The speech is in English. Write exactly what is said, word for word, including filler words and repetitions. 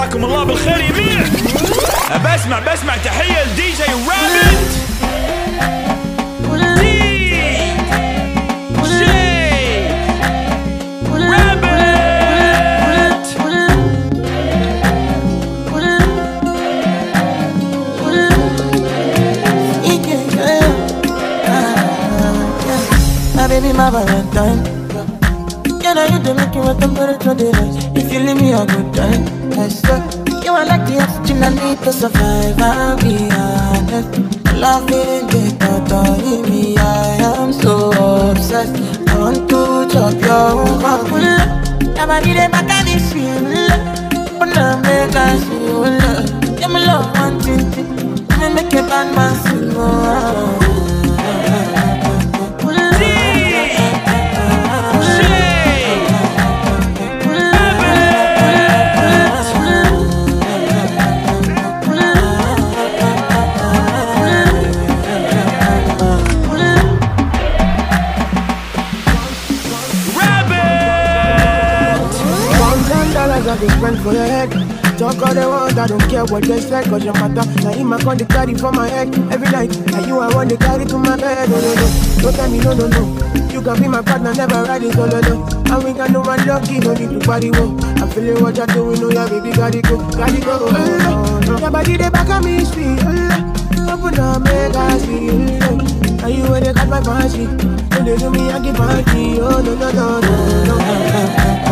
مساكم الله بالخير يمين. بسمع بسمع تحية لدي جي رابط. Baby, my Valentine. Can I hit the make you a temperature rise? If you leave me a good time, I swear you are like the oxygen I need to survive. I'll be honest, loving the thought of me. I am so obsessed. I want to chop your heart. I'm a little back at this feel. But I'm make us feel. You're my love, one thing. Me make a bad man sing. I can spend for your head. Talk all they want, I don't care what they say. Cause your matter, now in my con, they carry for my head every night. And you I want to carry to my bed. No, no, no, don't tell me no, no, no. You can be my partner, never ride it solo, no. And we got no one lucky, no need to party, whoa. I'm feeling what you're doing, know your baby got it go, got it go. Oh, no, no. Your body, they back on me, sweet. Oh, open up, make us see. And you where they got my fancy. When they do me, I give party. Oh, no, no, no, no, no.